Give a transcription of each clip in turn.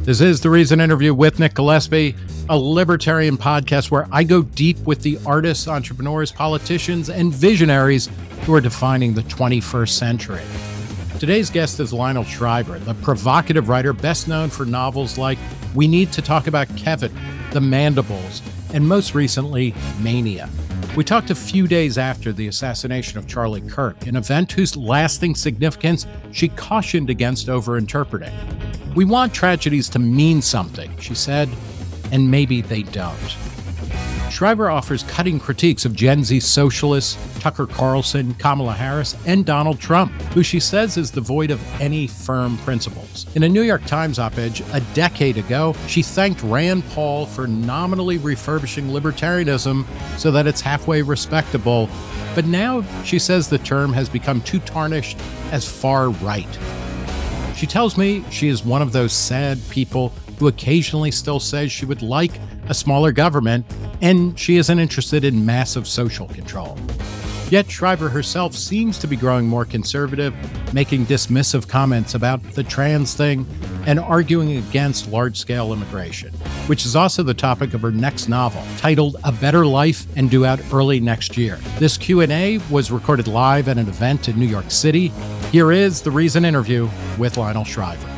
This is The Reason Interview with Nick Gillespie, a libertarian podcast where I go deep with the artists, entrepreneurs, politicians, and visionaries who are defining the 21st century. Today's guest is Lionel Shriver, the provocative writer best known for novels like We Need to Talk About Kevin, The Mandibles, and most recently, Mania. We talked a few days after the assassination of Charlie Kirk, an event whose lasting significance she cautioned against overinterpreting. We want tragedies to mean something, she said, and maybe they don't. Shriver offers cutting critiques of Gen Z socialists, Tucker Carlson, Kamala Harris, and Donald Trump, who she says is devoid of any firm principles. In a New York Times op-ed a decade ago, she thanked Rand Paul for nominally refurbishing libertarianism so that it's halfway respectable, but now she says the term has become too tarnished as far right. She tells me she is one of those sad people who occasionally still says she would like a smaller government, and she isn't interested in massive social control. Yet Shriver herself seems to be growing more conservative, making dismissive comments about the trans thing and arguing against large-scale immigration, which is also the topic of her next novel, titled A Better Life and due out early next year. This Q&A was recorded live at an event in New York City. Here is The Reason Interview with Lionel Shriver.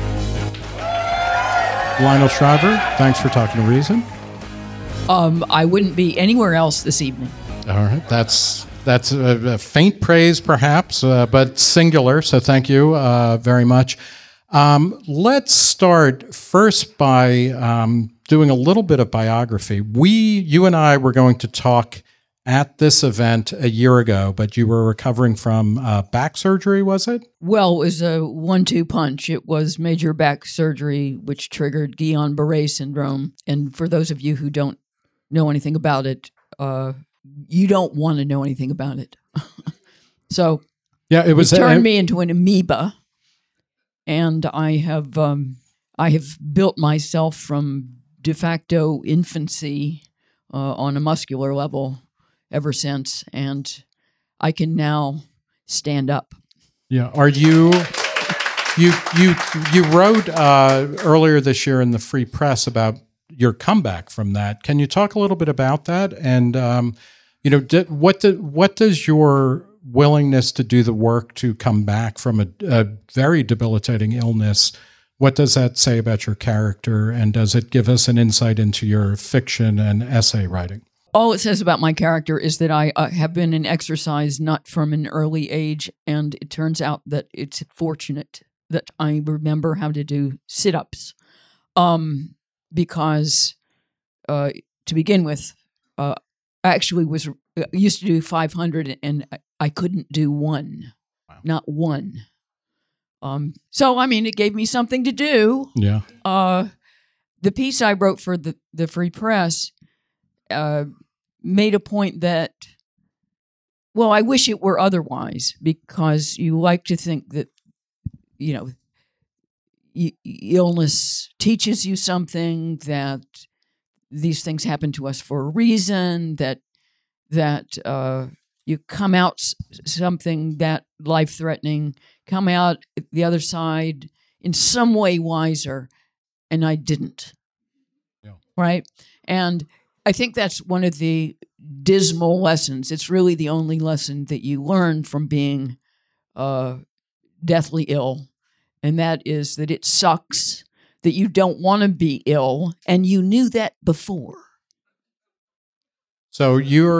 Lionel Shriver, thanks for talking to Reason. I wouldn't be anywhere else this evening. All right, that's a faint praise, perhaps, but singular. So thank you very much. Let's start first by doing a little bit of biography. You and I were going to talk at this event a year ago, but you were recovering from back surgery, was it? Well, it was a 1-2 punch. It was major back surgery, which triggered Guillain-Barré syndrome. And for those of you who don't know anything about it, you don't want to know anything about it. So yeah, it turned me into an amoeba, and I have built myself from de facto infancy on a muscular level ever since, and I can now stand up. Yeah. Are you wrote earlier this year in the Free Press about your comeback from that. Can you talk a little bit about that? And what does your willingness to do the work to come back from a very debilitating illness, what does that say about your character, and does it give us an insight into your fiction and essay writing? All it says about my character is that I have been in exercise nut from an early age, and it turns out that it's fortunate that I remember how to do sit-ups, because to begin with, I actually used to do 500, and I couldn't do one, wow. Not one. So, I mean, it gave me something to do. Yeah. The piece I wrote for the Free Press made a point that, well, I wish it were otherwise, because you like to think that, illness teaches you something, that these things happen to us for a reason, that you come out something that life-threatening, come out the other side in some way wiser, and I didn't. Yeah. Right? And I think that's one of the dismal lessons. It's really the only lesson that you learn from being deathly ill, and that is that it sucks, that you don't want to be ill, and you knew that before. So you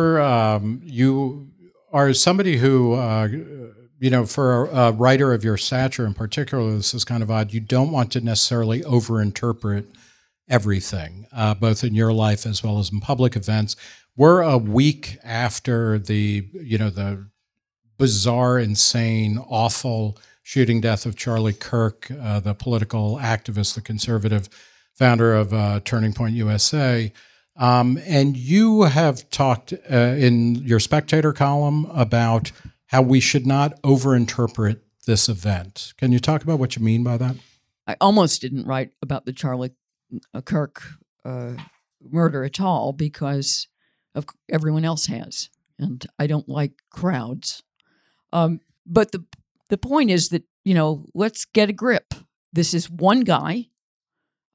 are somebody who, for a writer of your stature in particular, this is kind of odd. You don't want to necessarily overinterpret everything, both in your life as well as in public events. We're a week after the bizarre, insane, awful shooting death of Charlie Kirk, the political activist, the conservative founder of Turning Point USA. And you have talked in your Spectator column about how we should not overinterpret this event. Can you talk about what you mean by that? I almost didn't write about the Charlie Kirk murder at all because of everyone else has, and I don't like crowds. But the point is that, let's get a grip. This is one guy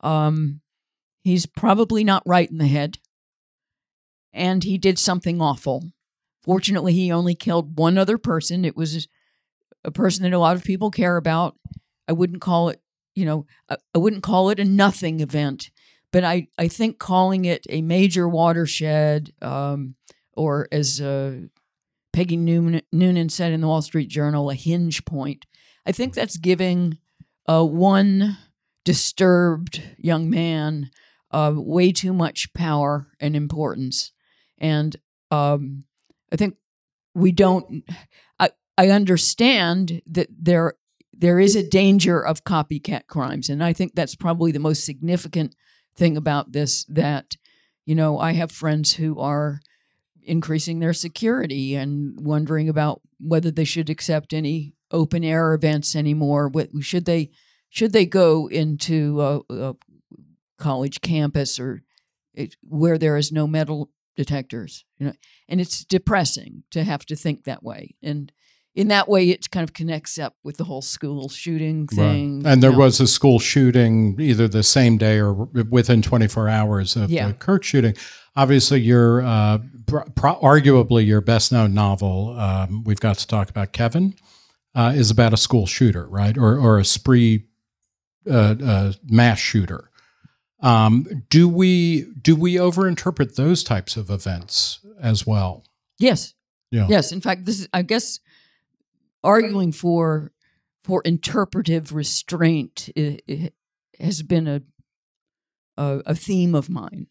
He's probably not right in the head, and he did something awful. Fortunately, he only killed one other person. It was a person that a lot of people care about. I wouldn't call it, I wouldn't call it a nothing event, but I think calling it a major watershed, or as Peggy Noonan said in the Wall Street Journal, a hinge point. I think that's giving one disturbed young man way too much power and importance. And I think we don't. I understand that there is a danger of copycat crimes, and I think that's probably the most significant thing about this. That I have friends who are increasing their security and wondering about whether they should accept any open air events anymore. Should they go into a college campus or where there is no metal detectors? And it's depressing to have to think that way. And in that way, it kind of connects up with the whole school shooting thing. Right. And there was a school shooting either the same day or within 24 hours of the Kirk shooting. Obviously, your arguably your best-known novel, we've got to talk about Kevin, is about a school shooter, right? Or a spree mass shooter. Do we overinterpret those types of events as well? Yes. Yeah. Yes. In fact, this is, I guess, arguing for interpretive restraint has been a theme of mine.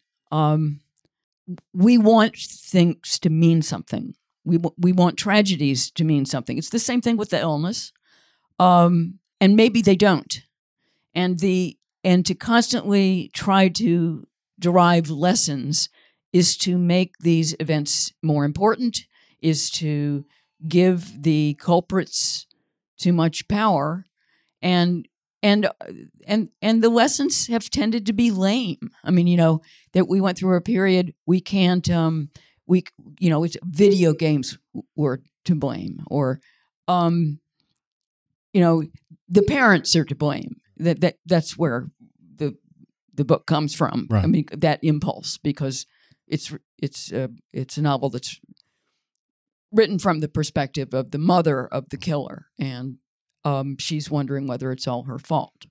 We want things to mean something. We want tragedies to mean something. It's the same thing with the illness, and maybe they don't. And to constantly try to derive lessons is to make these events more important, is to give the culprits too much power, and the lessons have tended to be lame. I mean, that we went through a period we can't it's video games were to blame, or the parents are to blame. That's where the book comes from. Right. I mean, that impulse, because it's a novel that's written from the perspective of the mother of the killer, and she's wondering whether it's all her fault.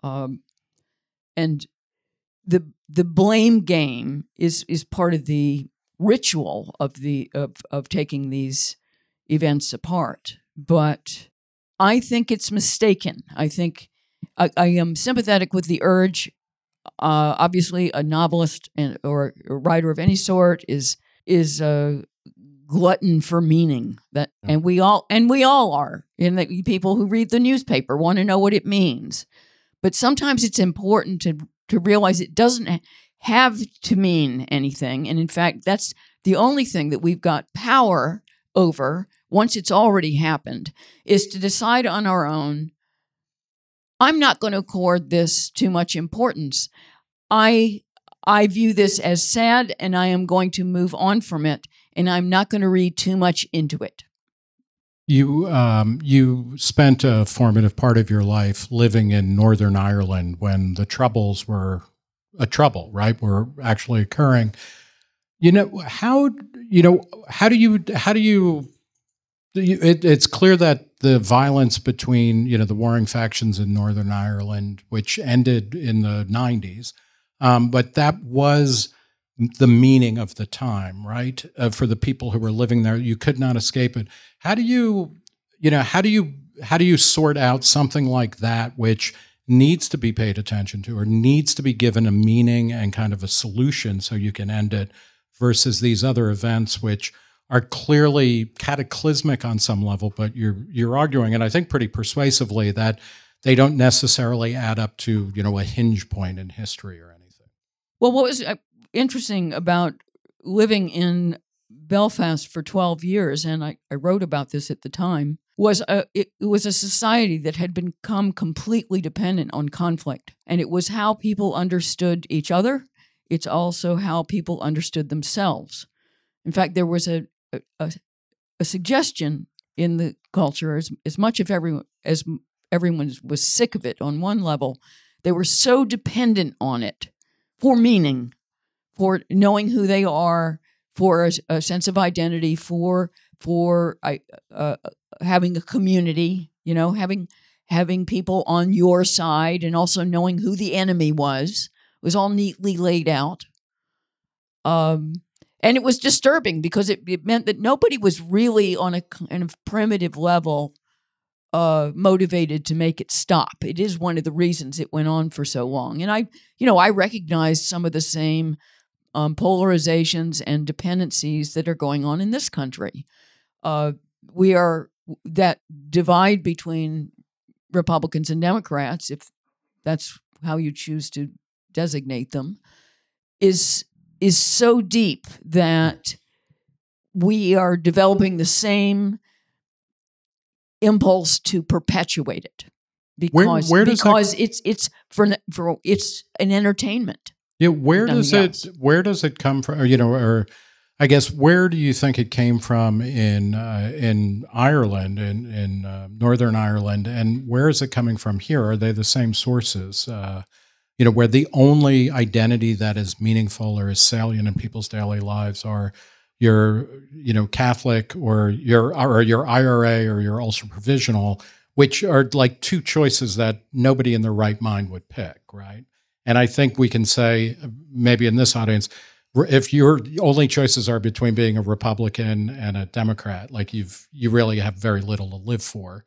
And the blame game is part of the ritual of taking these events apart. But I think it's mistaken. I think I am sympathetic with the urge. Obviously, a novelist or a writer of any sort is a glutton for meaning. And we all are. And the people who read the newspaper want to know what it means. But sometimes it's important to realize it doesn't have to mean anything. And in fact, that's the only thing that we've got power over once it's already happened, is to decide on our own, I'm not going to accord this too much importance. I view this as sad, and I am going to move on from it, and I'm not going to read too much into it. You spent a formative part of your life living in Northern Ireland when the Troubles were were actually occurring. How do you it's clear that the violence between the warring factions in Northern Ireland, which ended in the 90s, but that was the meaning of the time, right? For the people who were living there, you could not escape it. How do you sort out something like that, which needs to be paid attention to, or needs to be given a meaning and kind of a solution so you can end it, versus these other events which are clearly cataclysmic on some level, but you're arguing, and I think pretty persuasively, that they don't necessarily add up to a hinge point in history or anything. Well, what was interesting about living in Belfast for 12 years, and I wrote about this at the time, was it was a society that had become completely dependent on conflict. And it was how people understood each other. It's also how people understood themselves. In fact, there was a suggestion in the culture, as much as everyone was sick of it on one level, they were so dependent on it for meaning, for knowing who they are, for a sense of identity, for having a community, having people on your side, and also knowing who the enemy was. It was all neatly laid out. And it was disturbing because it meant that nobody was really on a kind of primitive level motivated to make it stop. It is one of the reasons it went on for so long. And I recognized some of the same polarizations and dependencies that are going on in this country. We are that divide between Republicans and Democrats, if that's how you choose to designate them, is so deep that we are developing the same impulse to perpetuate it because it's an entertainment. Yeah, where does it come from? Or I guess where do you think it came from in Ireland, in Northern Ireland, and where is it coming from here? Are they the same sources? Where the only identity that is meaningful or is salient in people's daily lives are your Catholic or your IRA or your ultra provisional, which are like two choices that nobody in their right mind would pick, right? And I think we can say, maybe in this audience, if your only choices are between being a Republican and a Democrat, like you really have very little to live for.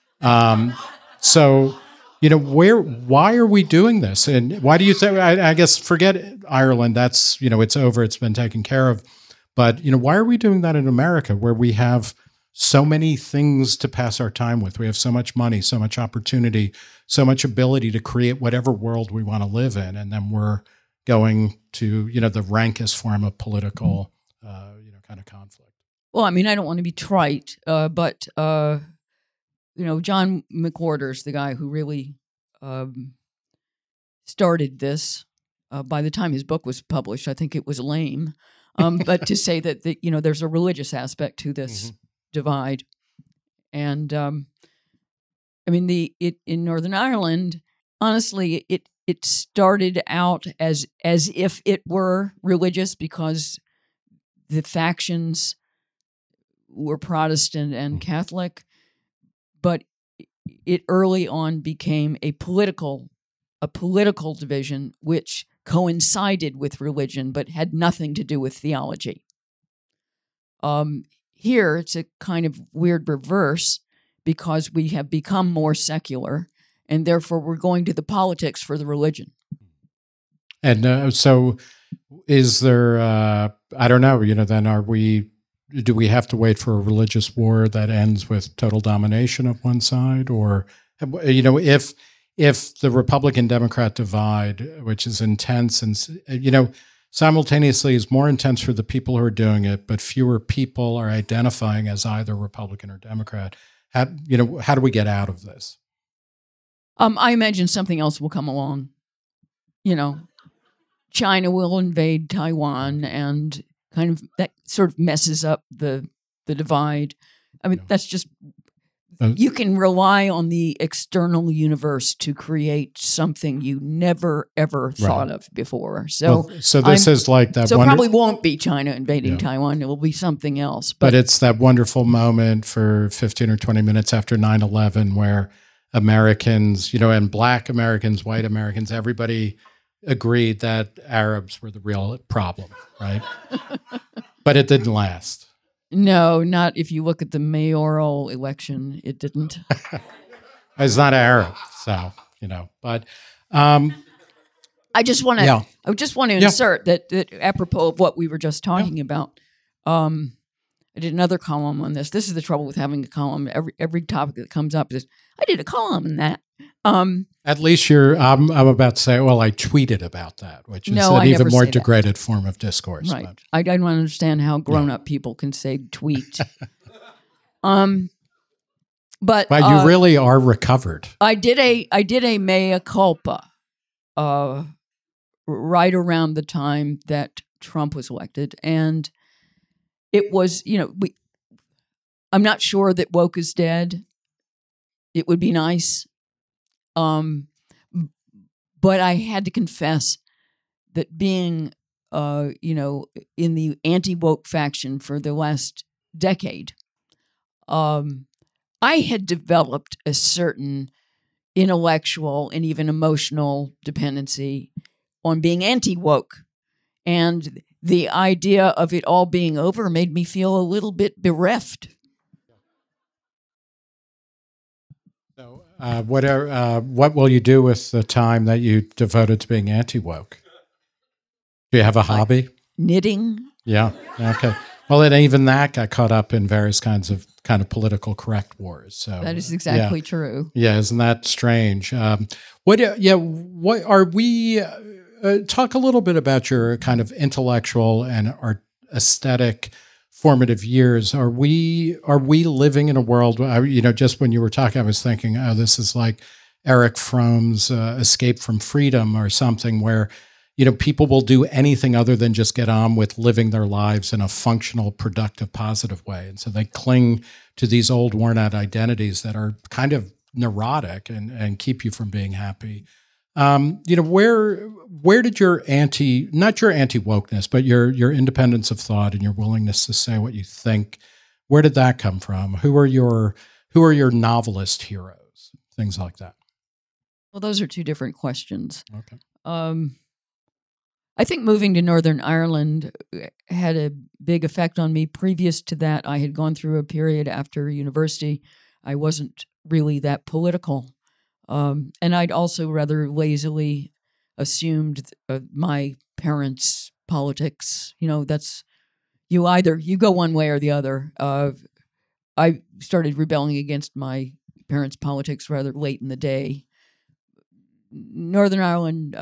So, why are we doing this? And why do you think, I guess, forget Ireland, that's, it's over, it's been taken care of. But, why are we doing that in America where we have so many things to pass our time with? We have so much money, so much opportunity, so much ability to create whatever world we want to live in. And then we're going to, the rankest form of political, kind of conflict. Well, I mean, I don't want to be trite, but, John McWhorter's the guy who really started this. By the time his book was published, I think it was lame. But to say that, there's a religious aspect to this divide. And, in Northern Ireland, honestly, it started out as if it were religious because the factions were Protestant and Catholic, but it early on became a political division which coincided with religion but had nothing to do with theology. Here, it's a kind of weird reverse because we have become more secular, and therefore we're going to the politics for the religion. And so is there, I don't know, then do we have to wait for a religious war that ends with total domination of one side? Or, if the Republican-Democrat divide, which is intense and, simultaneously is more intense for the people who are doing it, but fewer people are identifying as either Republican or Democrat, how do we get out of this? I imagine something else will come along. China will invade Taiwan, and kind of that sort of messes up the divide. I mean, that's just, you can rely on the external universe to create something you never, ever thought of before. So, this is like that. So probably won't be China invading Taiwan. It will be something else. But it's that wonderful moment for 15 or 20 minutes after 9/11 where Americans, and Black Americans, white Americans, everybody agreed that Arabs were the real problem, right? But it didn't last. No, not if you look at the mayoral election. It didn't. It's not Arab, so But I just want to insert that apropos of what we were just talking about. I did another column on this. This is the trouble with having a column. Every topic that comes up is, I did a column on that. At least I'm about to say, well, I tweeted about that, which is an even more degraded form of discourse. Right. But. I don't understand how grown-up people can say tweet. But you really are recovered. I did a mea culpa right around the time that Trump was elected, and it was, I'm not sure that woke is dead. It would be nice. but I had to confess that being, in the anti-woke faction for the last decade, I had developed a certain intellectual and even emotional dependency on being anti-woke. And the idea of it all being over made me feel a little bit bereft. So, what will you do with the time that you devoted to being anti-woke? Do you have a hobby? Knitting. Yeah. Okay. Well, and even that got caught up in various kind of political correct wars. So that is exactly true. Yeah, isn't that strange? What are we? Talk a little bit about your kind of intellectual and art aesthetic formative years. Are we living in a world? Just when you were talking, I was thinking, oh, this is like Erich Fromm's Escape from Freedom or something, where people will do anything other than just get on with living their lives in a functional, productive, positive way. And so they cling to these old, worn out identities that are kind of neurotic and keep you from being happy. Where did your not your anti-wokeness, but your independence of thought and your willingness to say what you think, where did that come from? Who are your novelist heroes? Things like that. Well, those are two different questions. Okay. I think moving to Northern Ireland had a big effect on me. Previous to that, I had gone through a period after university. I wasn't really that political. And I'd also rather lazily assumed my parents' politics. That's you go one way or the other. I started rebelling against my parents' politics rather late in the day. Northern Ireland,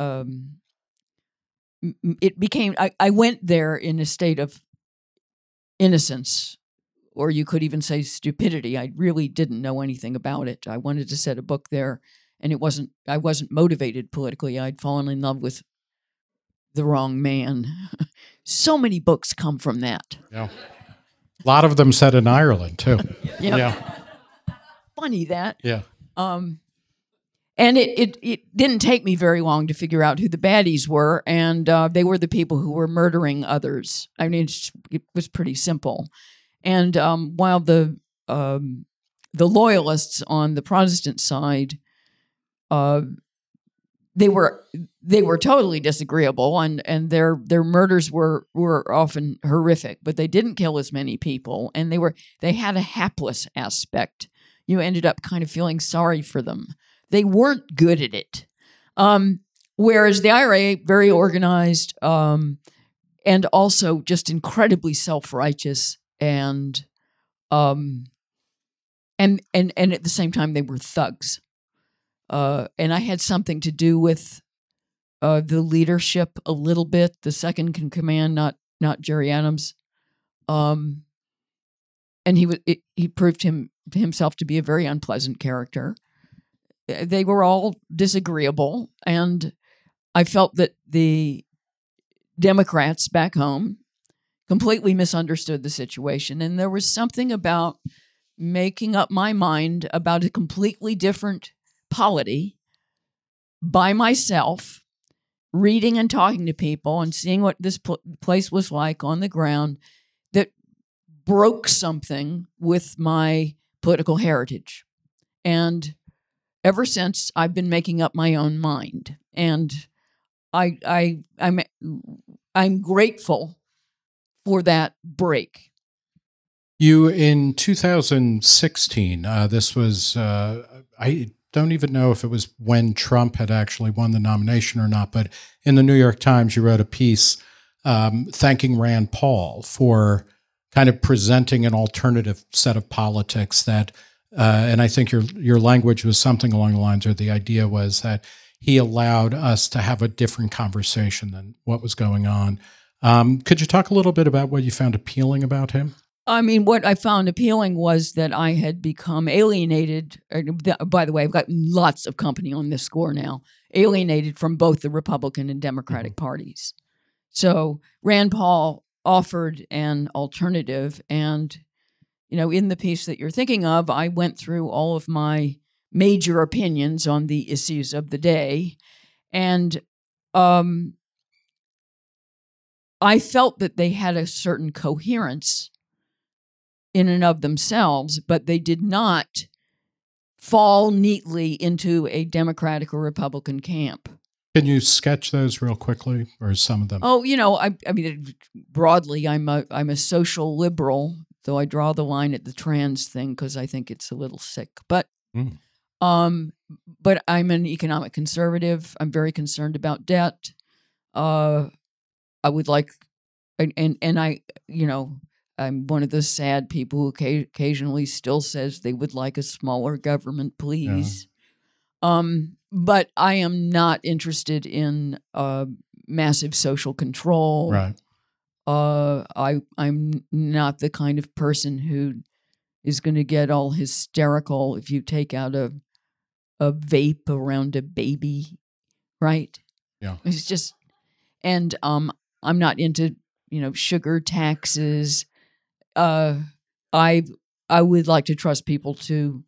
it became, I went there in a state of innocence, or you could even say stupidity. I really didn't know anything about it. I wanted to set a book there, and I wasn't motivated politically. I'd fallen in love with the wrong man. So many books come from that. Yeah. A lot of them set in Ireland too. Yep. Yeah. Funny that. Yeah. And it didn't take me very long to figure out who the baddies were, and they were the people who were murdering others. I mean, it was pretty simple. And while the loyalists on the Protestant side, they were totally disagreeable, and their murders were often horrific, but they didn't kill as many people, and they had a hapless aspect. You ended up kind of feeling sorry for them. They weren't good at it. Whereas the IRA, very organized, and also just incredibly self-righteous, and at the same time they were thugs. And I had something to do with the leadership a little bit. The second in command, not Jerry Adams, and he proved himself to be a very unpleasant character. They were all disagreeable, and I felt that the Democrats back home completely misunderstood the situation, and there was something about making up my mind about a completely different polity by myself, reading and talking to people and seeing what this place was like on the ground, that broke something with my political heritage. And ever since, I've been making up my own mind, and I'm grateful for that break. You, in 2016, this was, I don't even know if it was when Trump had actually won the nomination or not, but in the New York Times, you wrote a piece thanking Rand Paul for kind of presenting an alternative set of politics that, and I think your language was something along the lines, or the idea was that he allowed us to have a different conversation than what was going on. Could you talk a little bit about what you found appealing about him? I mean, what I found appealing was that I had become alienated. By the way, I've got lots of company on this score now, alienated from both the Republican and Democratic parties. So Rand Paul offered an alternative, and in the piece that you're thinking of, I went through all of my major opinions on the issues of the day, And I felt that they had a certain coherence in and of themselves, but they did not fall neatly into a Democratic or Republican camp. Can you sketch those real quickly, or some of them? Oh, I mean, broadly, I'm a social liberal, though I draw the line at the trans thing because I think it's a little sick. But I'm an economic conservative. I'm very concerned about debt. I would like, and I, I'm one of the sad people who occasionally still says they would like a smaller government, please. Yeah. But I am not interested in massive social control. Right. I'm not the kind of person who is going to get all hysterical if you take out a vape around a baby, right? Yeah. It's just, and I'm not into sugar taxes. I would like to trust people to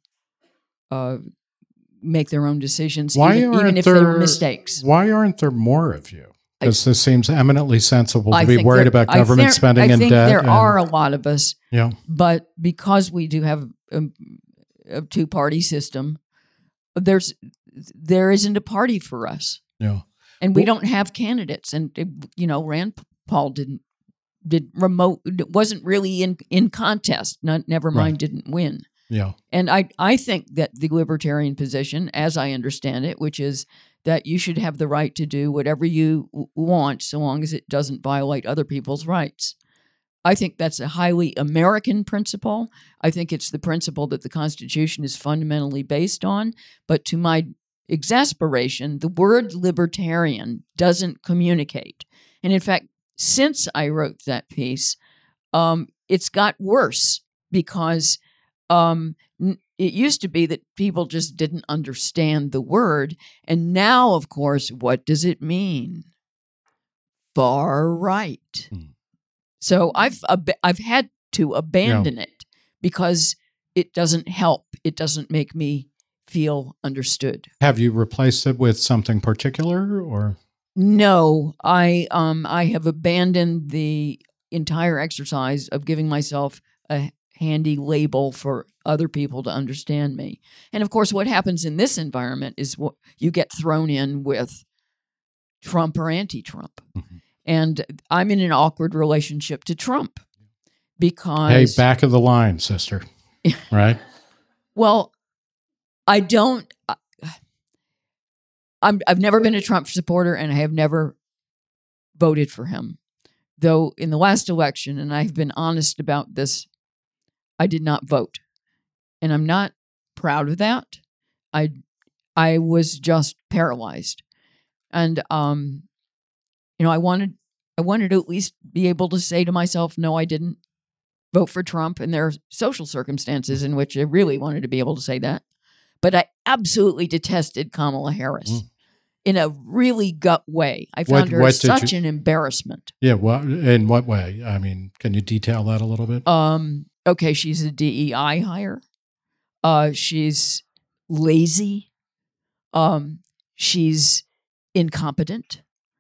make their own decisions, even if they were mistakes. Why aren't there more of you? Because this seems eminently sensible to be worried about government spending and debt. I think there are a lot of us. Yeah. But because we do have a two-party system, there isn't a party for us. Yeah. And we don't have candidates. And Rand Paul wasn't really in contest. Never mind, didn't win. Yeah. And I think that the libertarian position, as I understand it, which is that you should have the right to do whatever you want so long as it doesn't violate other people's rights. I think that's a highly American principle. I think it's the principle that the Constitution is fundamentally based on. But to my exasperation, the word libertarian doesn't communicate. And in fact, since I wrote that piece, it's got worse because it used to be that people just didn't understand the word. And now, of course, what does it mean? Far right. So I've had to abandon it because it doesn't help. It doesn't make me feel understood. Have you replaced it with something particular, or? No, I have abandoned the entire exercise of giving myself a handy label for other people to understand me. And of course, what happens in this environment is what you get thrown in with Trump or anti-Trump. Mm-hmm. And I'm in an awkward relationship to Trump because... Hey, back of the line, sister. Right? Well, I don't... I've never been a Trump supporter, and I have never voted for him. Though in the last election, and I've been honest about this, I did not vote. And I'm not proud of that. I was just paralyzed. And I wanted to at least be able to say to myself, no, I didn't vote for Trump. And there are social circumstances in which I really wanted to be able to say that. But I absolutely detested Kamala Harris in a really gut way. I found her such an embarrassment. Yeah, well, in what way? I mean, can you detail that a little bit? Okay, she's a DEI hire. She's lazy. She's incompetent.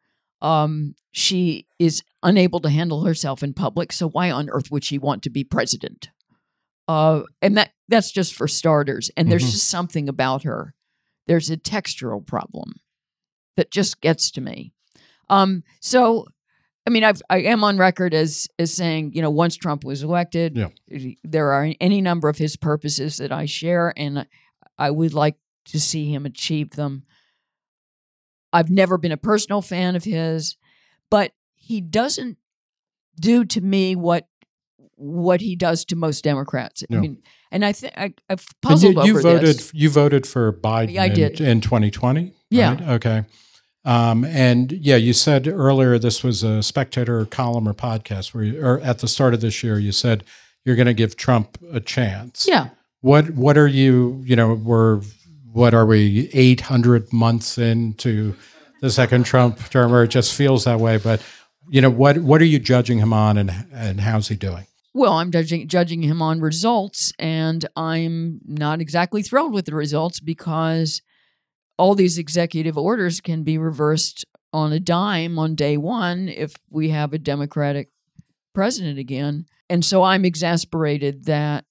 She is unable to handle herself in public, so why on earth would she want to be president? And that's just for starters. And there's just something about her. There's a textural problem that just gets to me. So, I mean, I am on record as saying, once Trump was elected, there are any number of his purposes that I share, and I would like to see him achieve them. I've never been a personal fan of his, but he doesn't do to me what he does to most Democrats. No. I mean, and I think I've puzzled over this. You voted for Biden in 2020? Yeah. Right? Okay. And you said earlier this was a Spectator column or podcast or at the start of this year, you said you're going to give Trump a chance. Yeah. What are you, what are we, 800 months into the second Trump term, or it just feels that way? But, what are you judging him on and how's he doing? Well, I'm judging him on results, and I'm not exactly thrilled with the results because all these executive orders can be reversed on a dime on day one if we have a Democratic president again. And so I'm exasperated that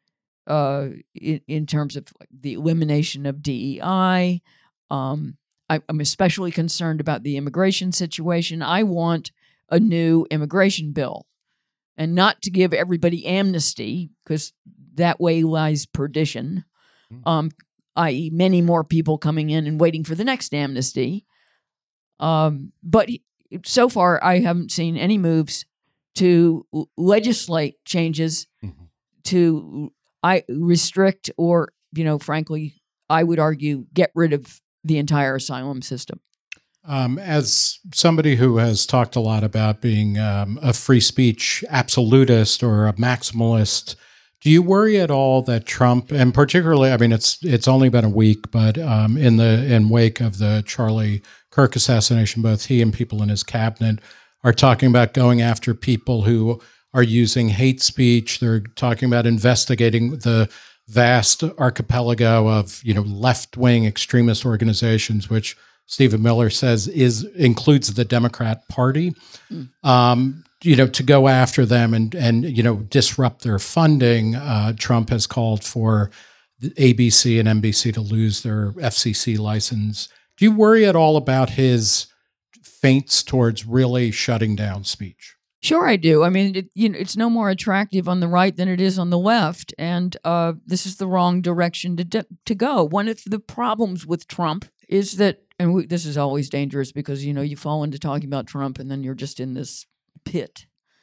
in terms of the elimination of DEI, I'm especially concerned about the immigration situation. I want a new immigration bill, and not to give everybody amnesty, because that way lies perdition, i.e. many more people coming in and waiting for the next amnesty. But so far, I haven't seen any moves to legislate changes to restrict or, frankly, I would argue, get rid of the entire asylum system. As somebody who has talked a lot about being a free speech absolutist or a maximalist, do you worry at all that Trump, and particularly, I mean, it's only been a week, but in wake of the Charlie Kirk assassination, both he and people in his cabinet are talking about going after people who are using hate speech. They're talking about investigating the vast archipelago of left-wing extremist organizations, which Stephen Miller says includes the Democrat Party. To go after them and disrupt their funding. Trump has called for the ABC and NBC to lose their FCC license. Do you worry at all about his feints towards really shutting down speech? Sure, I do. I mean, it's no more attractive on the right than it is on the left, and this is the wrong direction to go. One of the problems with Trump is that, and this is always dangerous because you fall into talking about Trump and then you're just in this pit.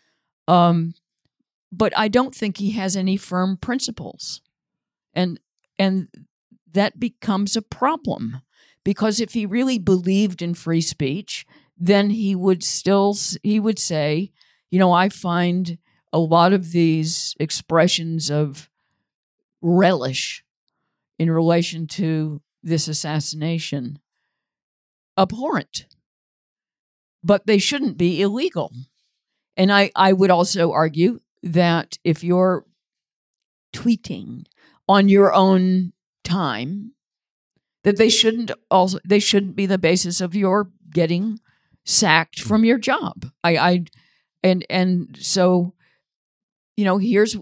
But I don't think he has any firm principles, and that becomes a problem, because if he really believed in free speech, then he would say, I find a lot of these expressions of relish in relation to this assassination abhorrent, but they shouldn't be illegal. And I would also argue that if you're tweeting on your own time, that they shouldn't be the basis of your getting sacked from your job. And so, here's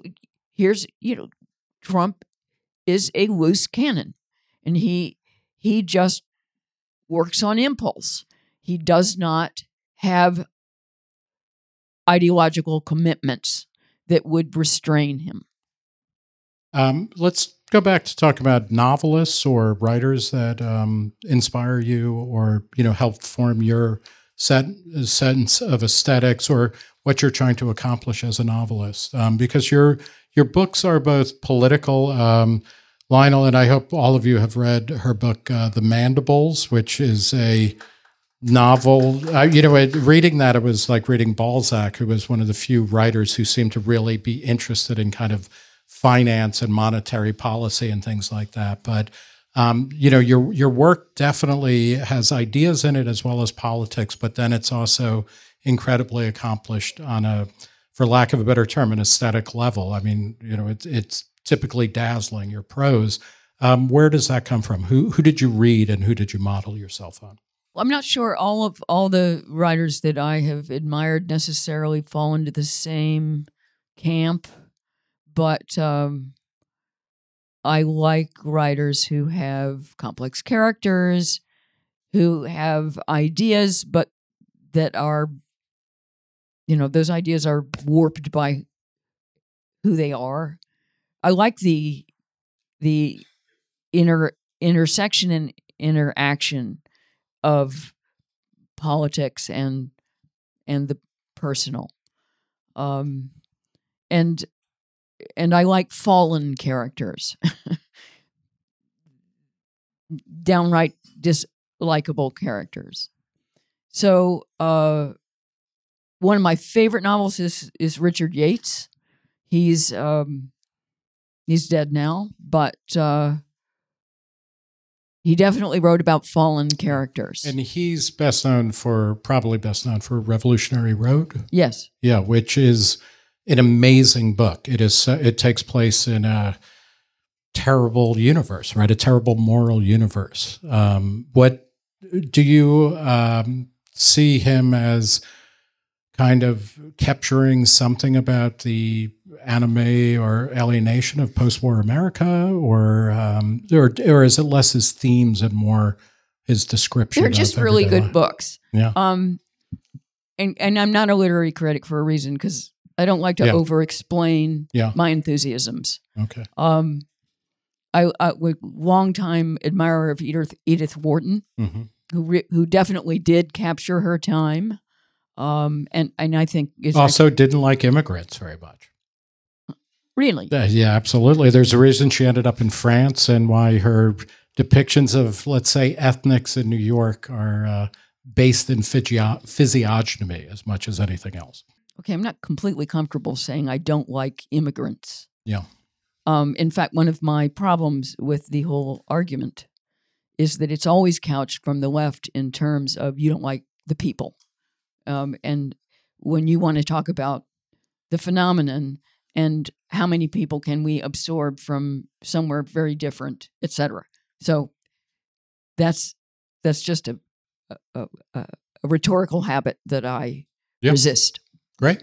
Trump is a loose cannon, and he just works on impulse. He does not have ideological commitments that would restrain him. Let's go back to talk about novelists or writers that inspire you or help form your sense of aesthetics or what you're trying to accomplish as a novelist, because your books are both political. Lionel, and I hope all of you have read her book, The Mandibles, which is a novel. Reading that, it was like reading Balzac, who was one of the few writers who seemed to really be interested in kind of finance and monetary policy and things like that. But your work definitely has ideas in it as well as politics, but then it's also incredibly accomplished on a, for lack of a better term, an aesthetic level. I mean, it's typically dazzling, your prose. Where does that come from? Who did you read and who did you model yourself on? I'm not sure all the writers that I have admired necessarily fall into the same camp, but I like writers who have complex characters, who have ideas, but that are, those ideas are warped by who they are. I like the intersection and interaction of politics and the personal, and I like fallen characters, downright dislikable characters. So one of my favorite novels is Richard Yates. He's dead now, but he definitely wrote about fallen characters. And he's probably best known for Revolutionary Road. Yes. Yeah, which is an amazing book. It takes place in a terrible universe, right? A terrible moral universe. What do you see him as kind of capturing something about the anime or alienation of post-war America, or is it less his themes and more his description? They're just really good books. Yeah. And I'm not a literary critic for a reason, because I don't like to over-explain my enthusiasms. Okay. I was a longtime admirer of Edith Wharton, who definitely did capture her time, and I think also didn't like immigrants very much. Really? Yeah, absolutely. There's a reason she ended up in France, and why her depictions of, let's say, ethnics in New York are based in physiognomy as much as anything else. Okay, I'm not completely comfortable saying I don't like immigrants. Yeah. In fact, one of my problems with the whole argument is that it's always couched from the left in terms of you don't like the people. And when you want to talk about the phenomenon and how many people can we absorb from somewhere very different, et cetera. So that's just a rhetorical habit that I resist. Great.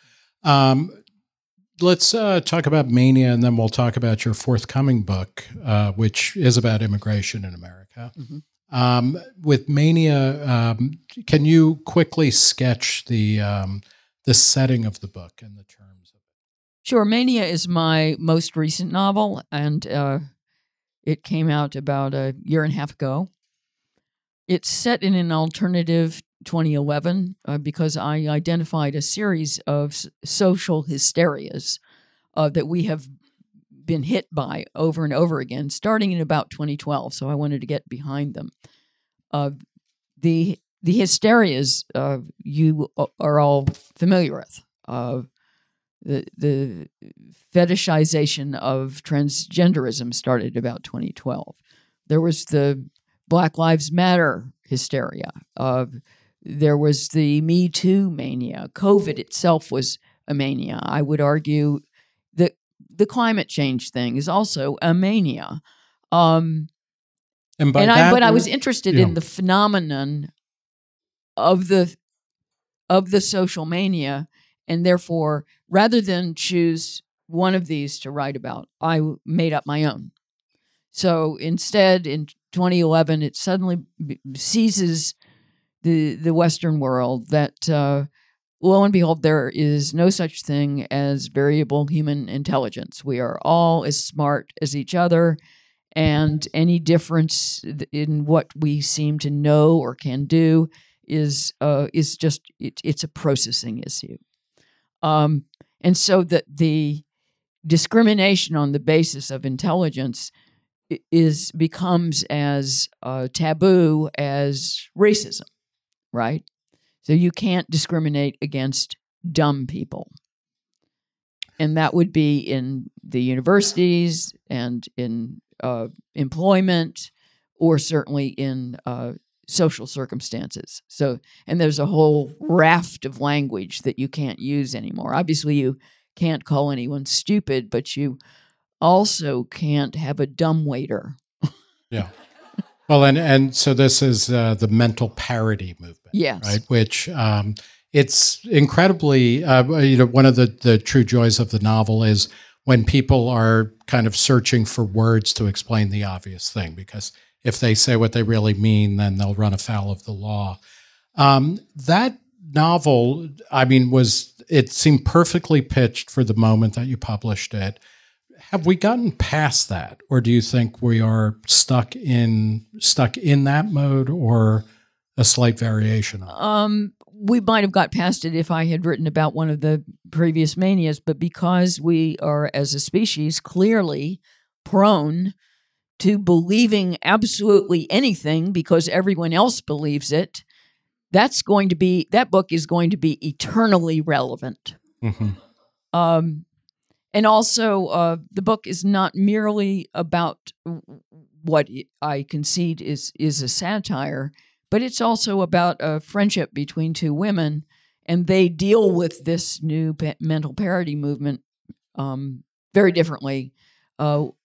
Let's talk about Mania, and then we'll talk about your forthcoming book, which is about immigration in America. Mm-hmm. With Mania, can you quickly sketch the setting of the book and the terms of it? Sure. Mania is my most recent novel, and it came out about a year and a half ago. It's set in an alternative 2011 because I identified a series of social hysterias that we have been hit by over and over again, starting in about 2012. So I wanted to get behind them. The hysterias you are all familiar with. The fetishization of transgenderism started about 2012. There was the Black Lives Matter hysteria. There was the Me Too mania. COVID itself was a mania. I would argue that the climate change thing is also a mania. But I was interested in the phenomenon of the social mania, and therefore, rather than choose one of these to write about, I made up my own. So instead, in 2011, it suddenly seizes the Western world that, lo and behold, there is no such thing as variable human intelligence. We are all as smart as each other, and any difference in what we seem to know or can do is just it's a processing issue. And so that the discrimination on the basis of intelligence becomes as taboo as racism, right? So you can't discriminate against dumb people. And that would be in the universities and in employment, or certainly in social circumstances. So, and there's a whole raft of language that you can't use anymore. Obviously, you can't call anyone stupid, but you also can't have a dumbwaiter. Yeah. Well, and so this is the mental parity movement, yes, right? Which it's incredibly, one of the true joys of the novel is when people are kind of searching for words to explain the obvious thing, because if they say what they really mean, then they'll run afoul of the law. That novel, I mean, it seemed perfectly pitched for the moment that you published it. Have we gotten past that, or do you think we are stuck in that mode, or a slight variation of it? We might have got past it if I had written about one of the previous manias, but because we are, as a species, clearly prone to believing absolutely anything because everyone else believes it, that book is going to be eternally relevant. Mm-hmm. And also, the book is not merely about what I concede is a satire, but it's also about a friendship between two women, and they deal with this new mental parity movement very differently.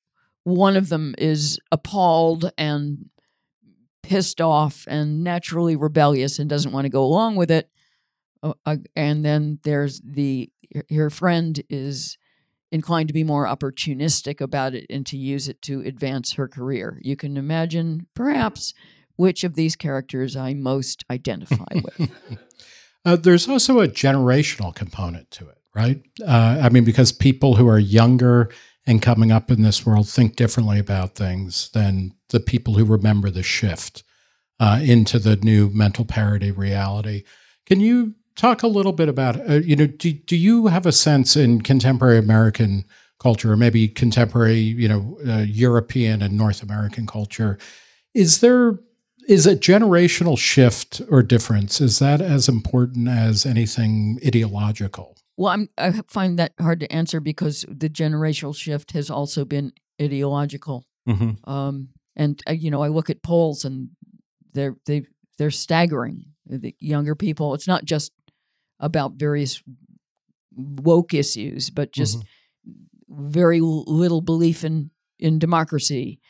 one of them is appalled and pissed off and naturally rebellious and doesn't want to go along with it. And then there's her friend is inclined to be more opportunistic about it and to use it to advance her career. You can imagine, perhaps, which of these characters I most identify with. There's also a generational component to it, right? I mean, because people who are younger and coming up in this world think differently about things than the people who remember the shift into the new mental parity reality. Can you talk a little bit about, do you have a sense in contemporary American culture, or maybe contemporary, European and North American culture, is a generational shift or difference, is that as important as anything ideological? Well, I find that hard to answer because the generational shift has also been ideological. Mm-hmm. And I look at polls and they're staggering. The younger people, it's not just about various woke issues, but just very little belief in democracy,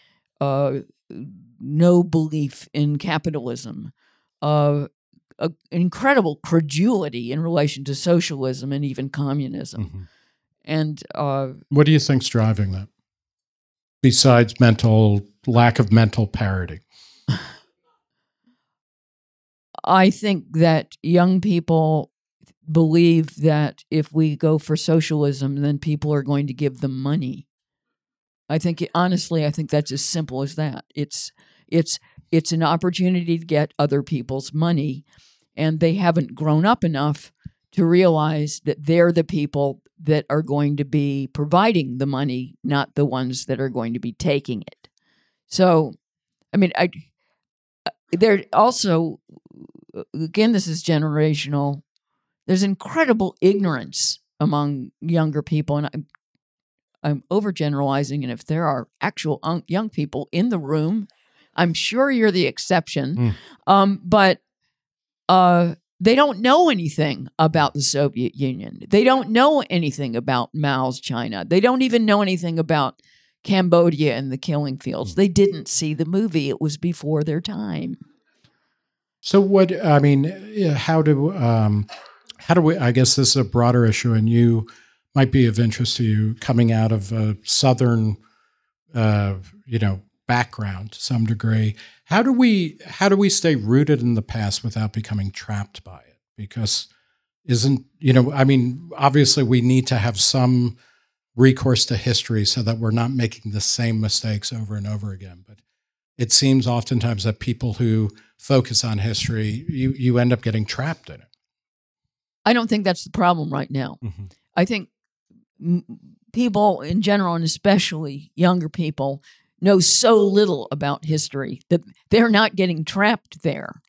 no belief in capitalism, incredible credulity in relation to socialism and even communism. Mm-hmm. And what do you think's driving that? Besides lack of mental parity? I think that young people believe that if we go for socialism, then people are going to give them money. Honestly, I think that's as simple as that. It's an opportunity to get other people's money, and they haven't grown up enough to realize that they're the people that are going to be providing the money, not the ones that are going to be taking it. So, I mean, there also, again, this is generational. There's incredible ignorance among younger people, and I'm overgeneralizing. And if there are actual young people in the room, I'm sure you're the exception. But they don't know anything about the Soviet Union. They don't know anything about Mao's China. They don't even know anything about Cambodia and the killing fields. They didn't see the movie. It was before their time. So how do we, I guess this is a broader issue, and you might be of interest to you, coming out of a Southern, background to some degree. How do we stay rooted in the past without becoming trapped by it? Because obviously we need to have some recourse to history so that we're not making the same mistakes over and over again. But it seems oftentimes that people who focus on history, you end up getting trapped in it. I don't think that's the problem right now. Mm-hmm. I think people in general, and especially younger people, know so little about history that they're not getting trapped there.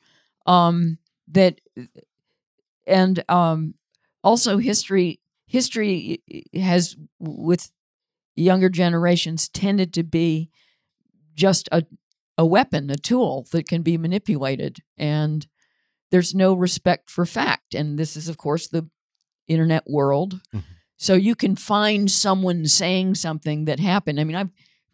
Also history has, with younger generations, tended to be just a weapon, a tool that can be manipulated, and there's no respect for fact. And this is, of course, the internet world. Mm-hmm. So you can find someone saying something that happened. I mean,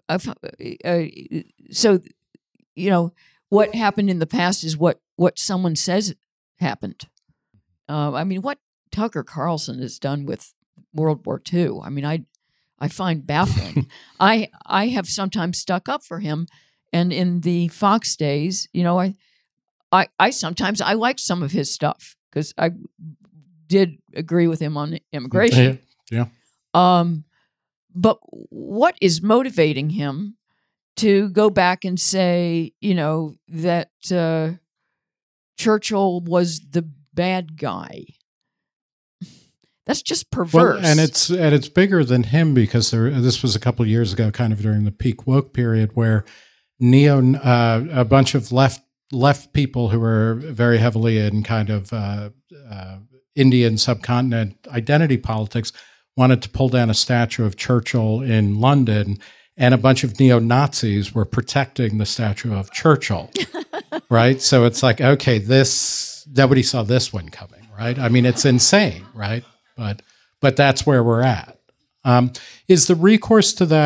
what happened in the past is what someone says happened. What Tucker Carlson has done with World War II, I find baffling. I have sometimes stuck up for him, and in the Fox days, I sometimes liked some of his stuff because I did agree with him on immigration. Yeah. But what is motivating him to go back and say, that Churchill was the bad guy? That's just perverse. Well, and it's bigger than him, because this was a couple of years ago, kind of during the peak woke period, where a bunch of left people who were very heavily in kind of Indian subcontinent identity politics wanted to pull down a statue of Churchill in London, and a bunch of neo-Nazis were protecting the statue of Churchill, right? So it's like, okay, nobody saw this one coming, right? I mean, it's insane, right? But that's where we're at. Is the recourse to that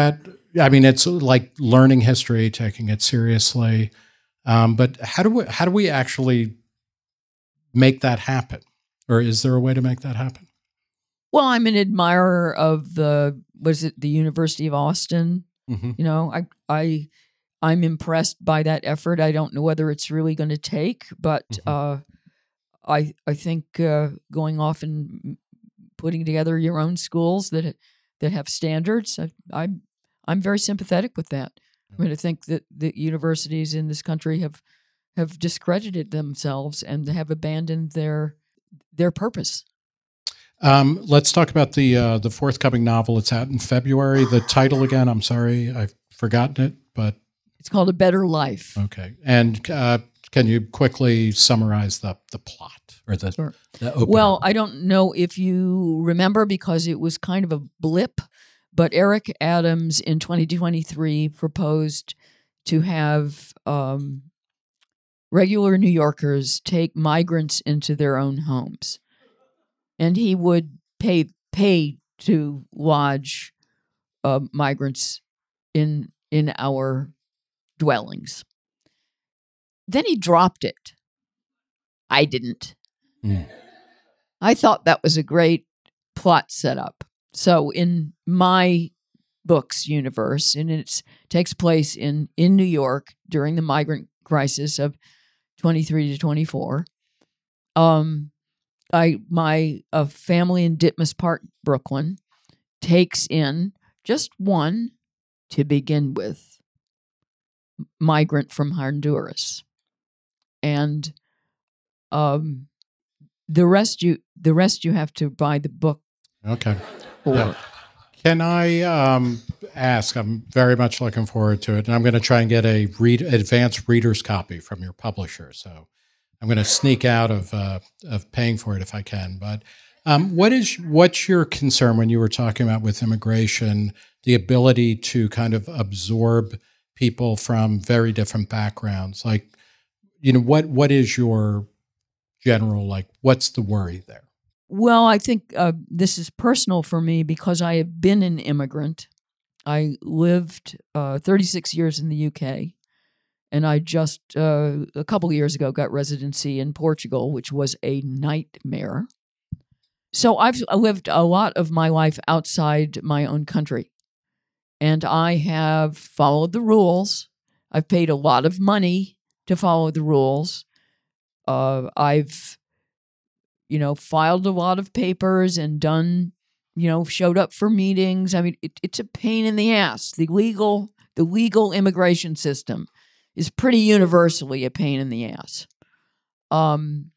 I mean, it's like learning history, taking it seriously. But how do we actually make that happen? Or is there a way to make that happen? Well, I'm an admirer of the University of Austin? Mm-hmm. You know, I'm impressed by that effort. I don't know whether it's really going to take, but I think going off and putting together your own schools that have standards, I'm very sympathetic with that. I mean, I think that the universities in this country have discredited themselves and have abandoned their purpose. Let's talk about the forthcoming novel. It's out in February. The title again, I'm sorry, I've forgotten it, but it's called A Better Life. Okay. And can you quickly summarize the plot or the opening? Well, I don't know if you remember because it was kind of a blip, but Eric Adams in 2023 proposed to have regular New Yorkers take migrants into their own homes. And he would pay to lodge migrants in our dwellings. Then he dropped it. I didn't. I thought that was a great plot setup. So in my book's universe, and it takes place in New York during the migrant crisis of 23 to 24. My family in Ditmas Park, Brooklyn, takes in just one, to begin with, migrant from Honduras, and the rest you have to buy the book. Okay. Yeah. Can I ask? I'm very much looking forward to it, and I'm going to try and get a advanced reader's copy from your publisher. So I'm going to sneak out of paying for it if I can. But what's your concern when you were talking about with immigration, the ability to kind of absorb people from very different backgrounds? Like, what is your general, what's the worry there? Well, I think this is personal for me because I have been an immigrant. I lived 36 years in the UK. And I just, a couple of years ago, got residency in Portugal, which was a nightmare. So I've lived a lot of my life outside my own country. And I have followed the rules. I've paid a lot of money to follow the rules. I've, filed a lot of papers and done, showed up for meetings. I mean, it's a pain in the ass. The legal immigration system is pretty universally a pain in the ass. And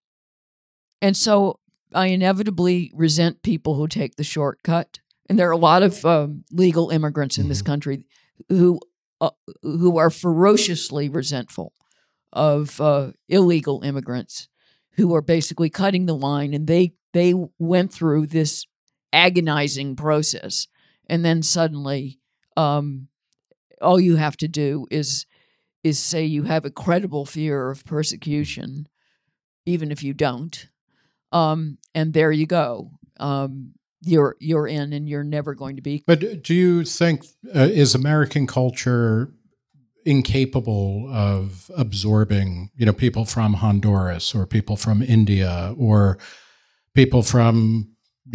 so I inevitably resent people who take the shortcut. And there are a lot of legal immigrants in this country who are ferociously resentful of illegal immigrants who are basically cutting the line. And they went through this agonizing process. And then suddenly all you have to do is say you have a credible fear of persecution, even if you don't, and there you go. You're in, and you're never going to be. But do you think is American culture incapable of absorbing, people from Honduras or people from India or people from,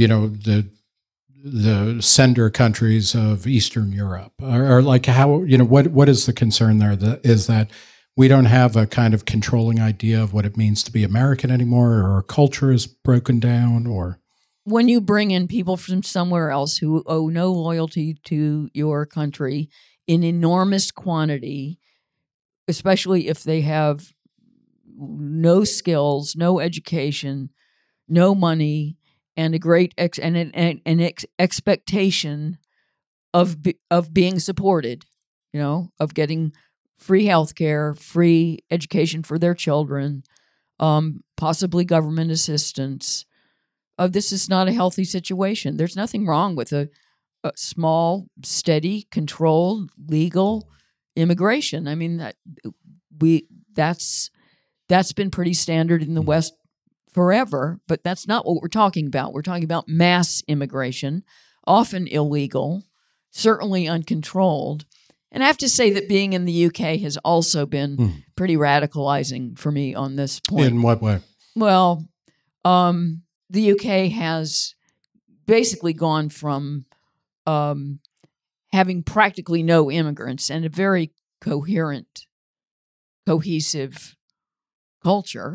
the sender countries of Eastern Europe, or like how, what is the concern there? Is that we don't have a kind of controlling idea of what it means to be American anymore, or our culture is broken down, or? When you bring in people from somewhere else who owe no loyalty to your country in enormous quantity, especially if they have no skills, no education, no money, and a great expectation of being supported, of getting free health care, free education for their children, possibly government assistance. This is not a healthy situation. There's nothing wrong with a small, steady, controlled, legal immigration. I mean, that's been pretty standard in the West forever, but that's not what we're talking about. We're talking about mass immigration, often illegal, certainly uncontrolled. And I have to say that being in the UK has also been pretty radicalizing for me on this point. In what way? Well, the UK has basically gone from having practically no immigrants and a very coherent, cohesive culture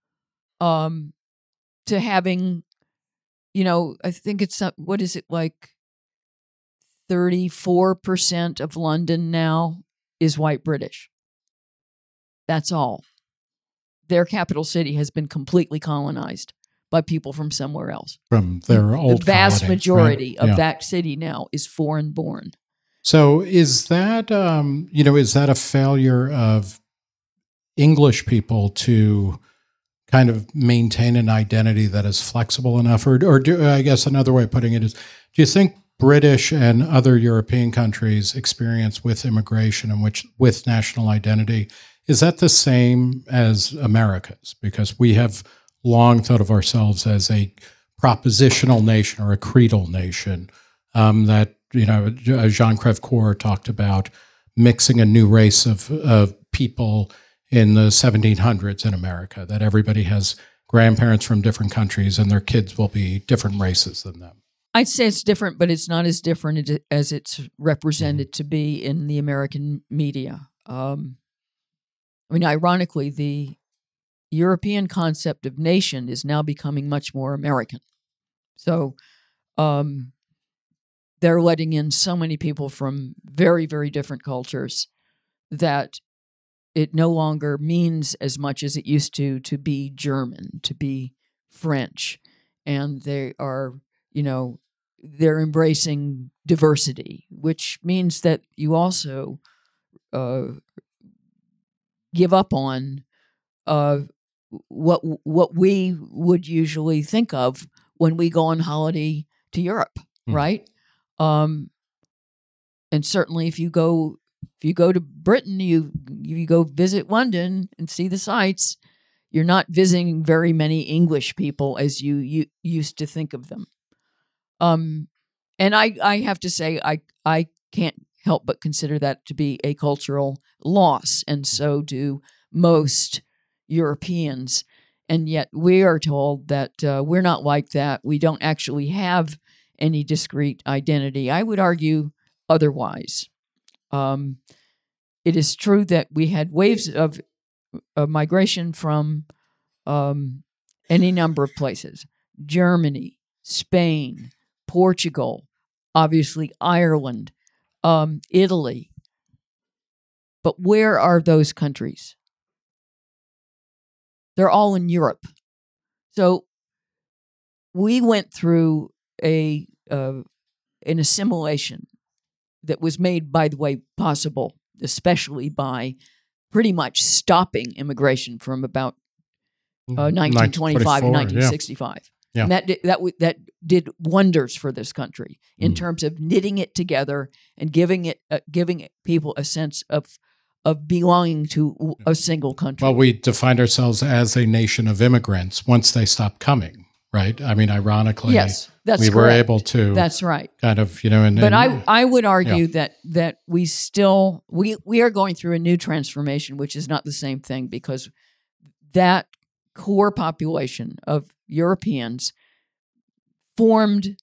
to having, I think it's, what is it, like 34% of London now is white British. That's all. Their capital city has been completely colonized by people from somewhere else. From their old The vast colonies, majority right? of that city now is foreign born. So is that, is that a failure of English people to kind of maintain an identity that is flexible enough? Or I guess another way of putting it is, do you think British and other European countries' experience with immigration and with national identity, is that the same as America's? Because we have long thought of ourselves as a propositional nation or a creedal nation that, Jean Crèvecoeur talked about mixing a new race of people in the 1700s in America, that everybody has grandparents from different countries and their kids will be different races than them. I'd say it's different, but it's not as different as it's represented to be in the American media. Ironically, the European concept of nation is now becoming much more American. So they're letting in so many people from very, very different cultures that it no longer means as much as it used to be German, to be French. And they are, they're embracing diversity, which means that you also give up on what we would usually think of when we go on holiday to Europe, right? And certainly, if you go to Britain, you go visit London and see the sights. You're not visiting very many English people as you used to think of them. And I have to say, I can't help but consider that to be a cultural loss, and so do most Europeans. And yet we are told that we're not like that. We don't actually have any discrete identity. I would argue otherwise. It is true that we had waves of migration from any number of places: Germany, Spain, Portugal, obviously Ireland, Italy. But where are those countries? They're all in Europe. So we went through an assimilation that was made, by the way, possible, especially by pretty much stopping immigration from about 1925 to 1965. Yeah. And that did wonders for this country in terms of knitting it together and giving people a sense of belonging to a single country. Well, we defined ourselves as a nation of immigrants once they stopped coming, right? I mean, ironically, yes, that's we correct. were able to. That's right. Kind of, But I would argue that we still we are going through a new transformation, which is not the same thing, because that core population of Europeans formed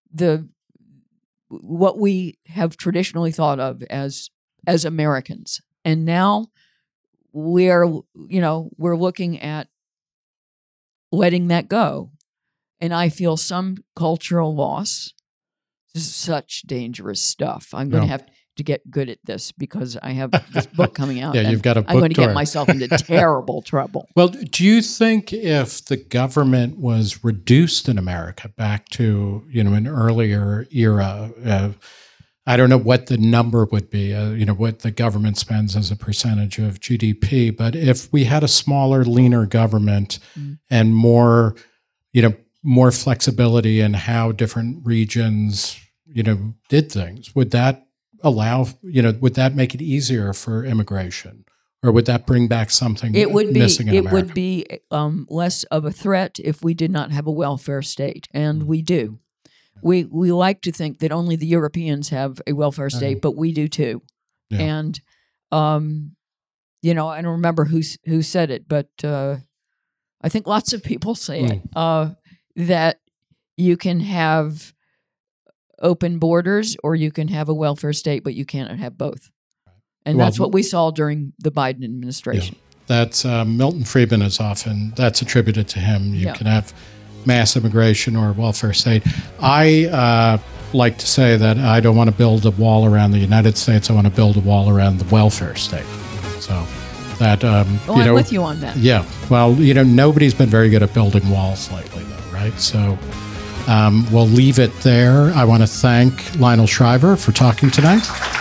what we have traditionally thought of as Americans. And now we're looking at letting that go. And I feel some cultural loss. This is such dangerous stuff. I'm going to have to get good at this because I have this book coming out. Yeah, you've got a book I'm going to tour. get myself into terrible trouble. Well, do you think if the government was reduced in America back to, an earlier era of, I don't know what the number would be, what the government spends as a percentage of GDP, but if we had a smaller, leaner government and more flexibility in how different regions, did things, would that allow, would that make it easier for immigration? Or would that bring back something missing in America? It would be less of a threat if we did not have a welfare state, and we do. we like to think that only the Europeans have a welfare state, but we do too. Yeah. And you know, I don't remember who said it, but I think lots of people say it, that you can have open borders or you can have a welfare state, but you cannot have both. And that's what we saw during the Biden administration. Yeah. That's Milton Friedman that's attributed to him. You can have mass immigration or a welfare state. I like to say that I don't want to build a wall around the United States. I want to build a wall around the welfare state. So that, I'm with you on that. Yeah. Well, nobody's been very good at building walls lately, though, right? So we'll leave it there. I want to thank Lionel Shriver for talking tonight.